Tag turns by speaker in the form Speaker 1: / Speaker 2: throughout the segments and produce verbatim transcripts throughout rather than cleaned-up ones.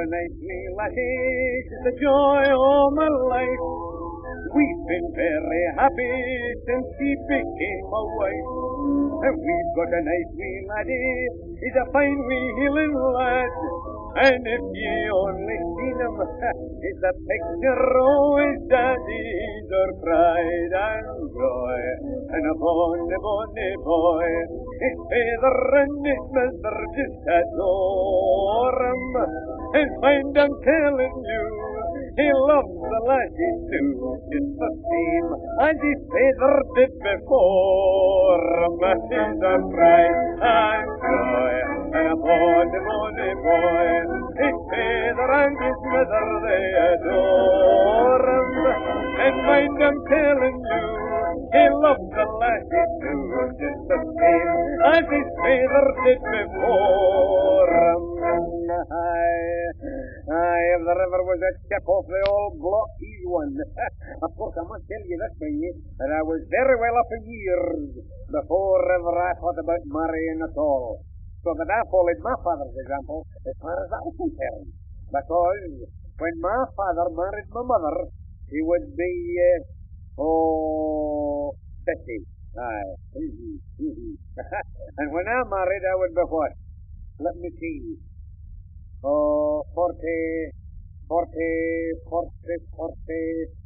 Speaker 1: a nice wee laddie, it's the joy of my life. We've been very happy since he became a wife. And we've got a nice wee laddie, he's a fine wee heeling lad. And if ye only seen him, it's a picture of his daddy's our pride and joy. And a bonny, bonny boy, his father and his mother just adore him. And mind I'm telling you, he loves the lassie too, just the same as his father did before him. He's a pride and joy, and a bonny, bonny boy. His father and his mother, they adore him. And mind I'm telling you, he loves the lassie too, just the same as his father did before him. Aye, aye, if there ever was a chip off the old block, he's one. Of course, I must tell you this, me, that I was very well up in years before ever I thought about marrying at all. So that I followed my father's example as far as that was concerned. Because when my father married my mother, he would be, uh, oh, fifty. Aye. Mm-hmm. Mm-hmm. And when I married, I would be what? Let me see. Oh, forty, forty, forty, forty,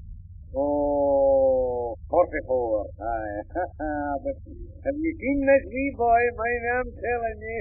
Speaker 1: oh, forty-four. Aye. But have you seen this wee boy, mine, I'm telling you?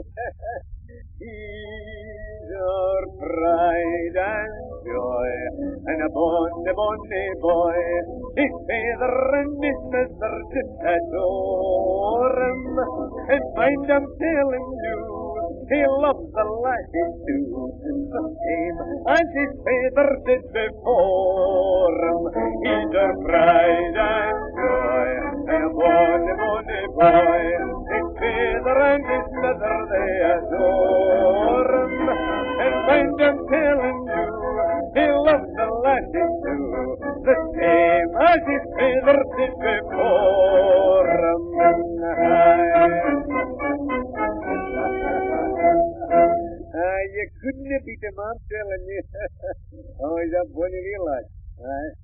Speaker 1: He's our pride and joy, and a bonny, bonny boy. His father and his mother just adore him. And mind I'm telling you, he loves the lassie too, the same as his father did before him. He's our pride and joy, and a bonny, bonny boy. His father and his mother, they adore him. And mind I'm telling you, he loves the lassie too, the same as his father did